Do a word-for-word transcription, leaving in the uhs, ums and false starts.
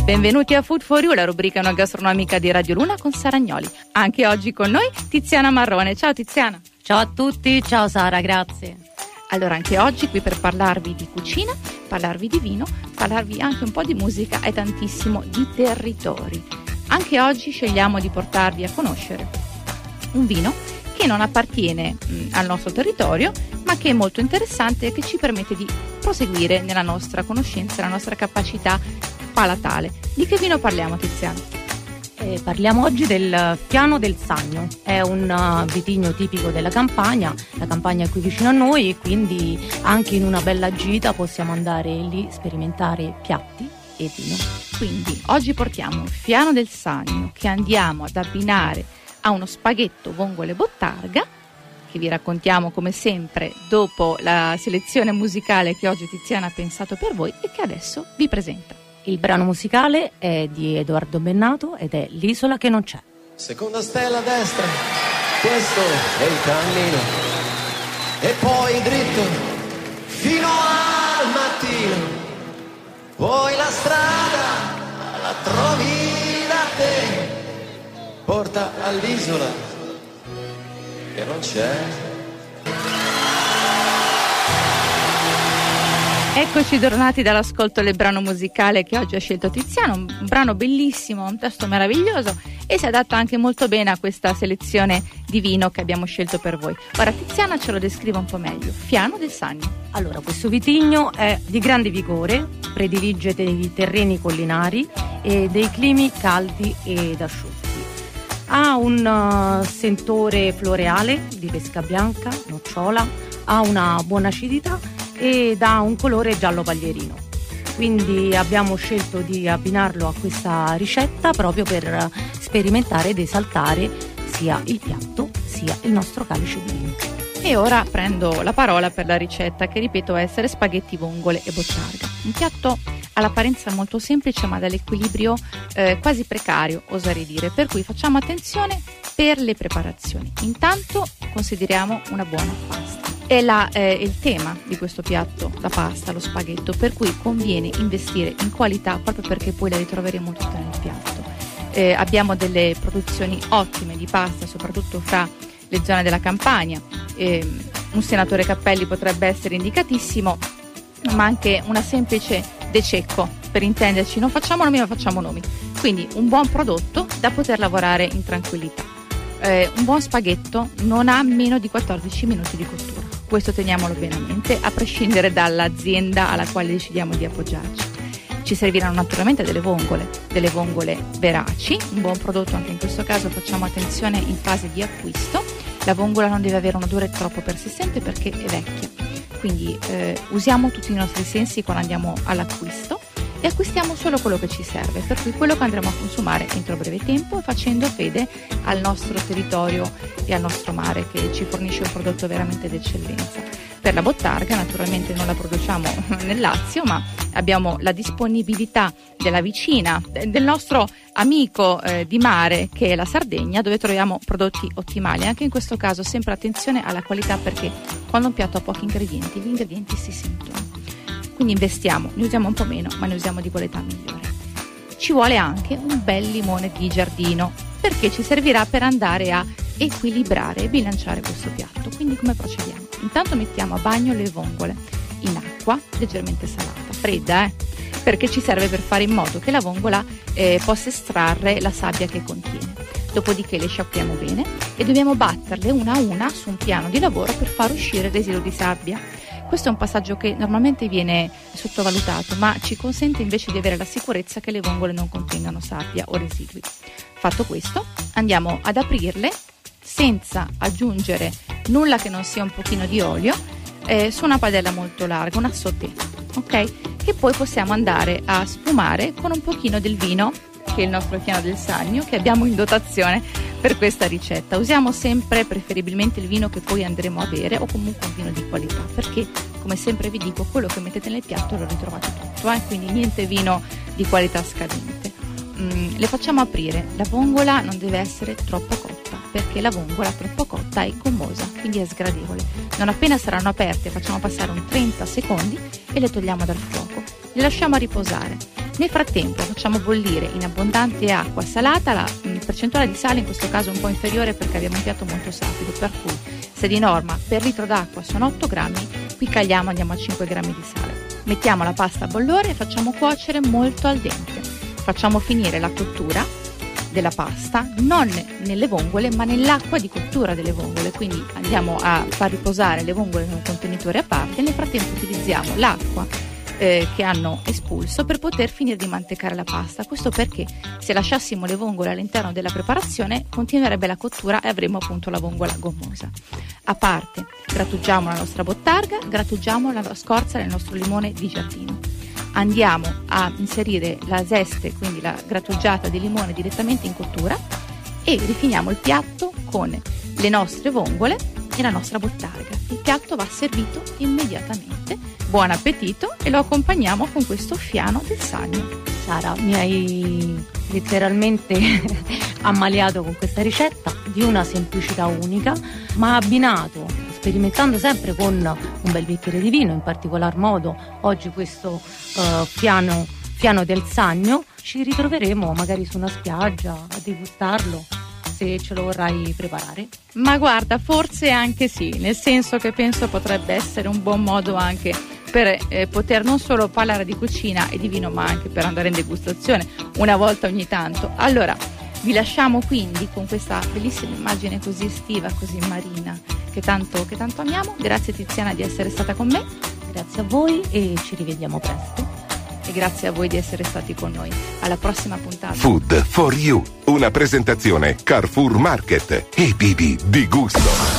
Benvenuti a Food for You, la rubrica enogastronomica di Radio Luna con Sara Agnoli. Anche oggi con noi Tiziana Marrone. Ciao Tiziana. Ciao a tutti, ciao Sara, grazie. Allora, anche oggi qui per parlarvi di cucina, parlarvi di vino, parlarvi anche un po' di musica e tantissimo di territori. Anche oggi scegliamo di portarvi a conoscere un vino che non appartiene mh, al nostro territorio, ma che è molto interessante e che ci permette di proseguire nella nostra conoscenza, la nostra capacità palatale. Di che vino parliamo, Tiziana? Eh, parliamo oggi del Fiano del Sannio, è un uh, vitigno tipico della Campania, la Campania è qui vicino a noi e quindi anche in una bella gita possiamo andare lì, sperimentare piatti e vino. Quindi oggi portiamo un Fiano del Sannio che andiamo ad abbinare a uno spaghetto vongole bottarga, che vi raccontiamo come sempre dopo la selezione musicale che oggi Tiziana ha pensato per voi e che adesso vi presenta. Il brano musicale è di Edoardo Bennato ed è L'isola che non c'è. Seconda stella a destra, questo è il cammino, e poi dritto fino al mattino, poi la strada la trovi da te, porta all'isola che non c'è. Eccoci tornati dall'ascolto del brano musicale che oggi ha scelto Tiziano, un brano bellissimo, un testo meraviglioso e si adatta anche molto bene a questa selezione di vino che abbiamo scelto per voi. Ora Tiziana ce lo descrive un po' meglio. Fiano del Sannio. Allora, questo vitigno è di grande vigore, predilige dei terreni collinari e dei climi caldi ed asciutti. Ha un uh, sentore floreale di pesca bianca, nocciola, ha una buona acidità ed ha un colore giallo paglierino. Quindi abbiamo scelto di abbinarlo a questa ricetta proprio per sperimentare ed esaltare sia il piatto sia il nostro calice di vino. E ora prendo la parola per la ricetta che ripeto essere spaghetti vongole e bottarga. Un piatto all'apparenza molto semplice ma dall'equilibrio eh, quasi precario, oserei dire, per cui facciamo attenzione per le preparazioni. Intanto consideriamo una buona pasta. È la, eh, il tema di questo piatto, la pasta, lo spaghetto, per cui conviene investire in qualità proprio perché poi la ritroveremo tutta nel piatto. Eh, abbiamo delle produzioni ottime di pasta, soprattutto fra le zone della Campania. Eh, un senatore Cappelli potrebbe essere indicatissimo, ma anche una semplice De Cecco, per intenderci, non facciamo nomi ma facciamo nomi. Quindi un buon prodotto da poter lavorare in tranquillità. Eh, un buon spaghetto non ha meno di quattordici minuti di cottura. Questo teniamolo bene a mente, a prescindere dall'azienda alla quale decidiamo di appoggiarci. Ci serviranno naturalmente delle vongole, delle vongole veraci, un buon prodotto anche in questo caso, facciamo attenzione in fase di acquisto. La vongola non deve avere un odore troppo persistente perché è vecchia, quindi eh, usiamo tutti i nostri sensi quando andiamo all'acquisto e acquistiamo solo quello che ci serve, per cui quello che andremo a consumare entro breve tempo, facendo fede al nostro territorio e al nostro mare che ci fornisce un prodotto veramente d'eccellenza. Per la bottarga naturalmente non la produciamo nel Lazio, ma abbiamo la disponibilità della vicina, del nostro amico eh, di mare che è la Sardegna, dove troviamo prodotti ottimali. Anche in questo caso sempre attenzione alla qualità, perché quando un piatto ha pochi ingredienti, gli ingredienti si sentono. Quindi investiamo, ne usiamo un po' meno, ma ne usiamo di qualità migliore. Ci vuole anche un bel limone di giardino, perché ci servirà per andare a equilibrare e bilanciare questo piatto. Quindi come procediamo? Intanto mettiamo a bagno le vongole in acqua leggermente salata, fredda eh, perché ci serve per fare in modo che la vongola eh, possa estrarre la sabbia che contiene. Dopodiché le sciacquiamo bene e dobbiamo batterle una a una su un piano di lavoro per far uscire il residuo di sabbia. Questo è un passaggio che normalmente viene sottovalutato, ma ci consente invece di avere la sicurezza che le vongole non contengano sabbia o residui. Fatto questo, andiamo ad aprirle senza aggiungere nulla che non sia un pochino di olio eh, su una padella molto larga, una sauté, ok? Che poi possiamo andare a sfumare con un pochino del vino, che è il nostro Fiano del Sannio, che abbiamo in dotazione per questa ricetta. Usiamo sempre preferibilmente il vino che poi andremo a bere o comunque un vino di qualità, perché come sempre vi dico, quello che mettete nel piatto lo ritrovate tutto, eh? Quindi niente vino di qualità scadente. Mm, le facciamo aprire, la vongola non deve essere troppo cotta, perché la vongola troppo cotta è gommosa, quindi è sgradevole. Non appena saranno aperte facciamo passare un trenta secondi e le togliamo dal fuoco, le lasciamo a riposare. Nel frattempo facciamo bollire in abbondante acqua salata, la mh, percentuale di sale in questo caso è un po' inferiore perché abbiamo un piatto molto sapido, per cui se di norma per litro d'acqua sono otto grammi, qui cagliamo, andiamo a cinque grammi di sale. Mettiamo la pasta a bollore e facciamo cuocere molto al dente. Facciamo finire la cottura della pasta non nelle vongole ma nell'acqua di cottura delle vongole, quindi andiamo a far riposare le vongole in un contenitore a parte. Nel frattempo utilizziamo l'acqua eh, che hanno espulso per poter finire di mantecare la pasta. Questo perché se lasciassimo le vongole all'interno della preparazione continuerebbe la cottura e avremo appunto la vongola gommosa. A parte grattugiamo la nostra bottarga, grattugiamo la scorza del nostro limone di giardino. Andiamo a inserire la zeste, quindi la grattugiata di limone direttamente in cottura e rifiniamo il piatto con le nostre vongole e la nostra bottarga. Il piatto va servito immediatamente. Buon appetito e lo accompagniamo con questo fiano del Sannio. Sara, mi hai letteralmente ammaliato con questa ricetta di una semplicità unica, ma abbinato, sperimentando sempre con un bel bicchiere di vino, in particolar modo oggi questo uh, fiano, fiano del Sannio. Ci ritroveremo magari su una spiaggia a degustarlo, se ce lo vorrai preparare. Ma guarda, forse anche sì, nel senso che penso potrebbe essere un buon modo anche per eh, poter non solo parlare di cucina e di vino, ma anche per andare in degustazione una volta ogni tanto. Allora, vi lasciamo quindi con questa bellissima immagine così estiva, così marina, che tanto, che tanto amiamo. Grazie Tiziana di essere stata con me. Grazie a voi e ci rivediamo presto. E grazie a voi di essere stati con noi. Alla prossima puntata. Food for You, una presentazione Carrefour Market e B B di gusto.